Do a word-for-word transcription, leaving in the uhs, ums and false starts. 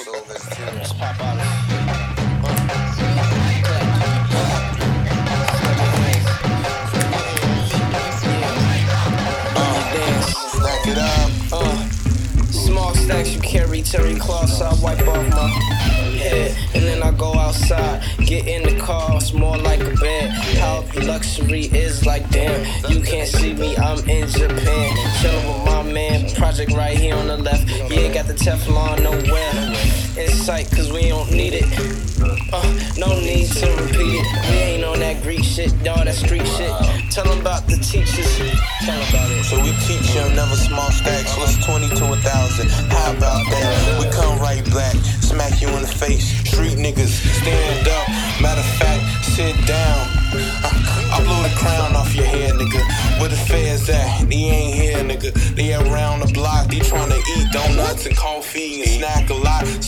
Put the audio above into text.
Let's pop out. Stack it up. Uh, small stacks you carry, terry cloths, so I wipe off my head. And then I go outside, get in the car, it's more like a bed. How luxury is like, damn, you can't see me, I'm in Japan. Chillin' with my man, project right here on the left. He ain't got the Teflon nowhere in sight, cause we don't need it. Uh, no need to repeat it. We ain't on that Greek shit, y'all, that street shit. Tell them about the teachers. Tell them about it. So we teach them never small stacks. What's twenty to a thousand? How about that? We come right back, smack you in the face. Street niggas, stand up. Matter of fact, sit down. Uh, I blow the crown off your head, nigga. Where the feds at? They ain't here, nigga. They around the block. They tryna eat donuts and coffee and snack a lot.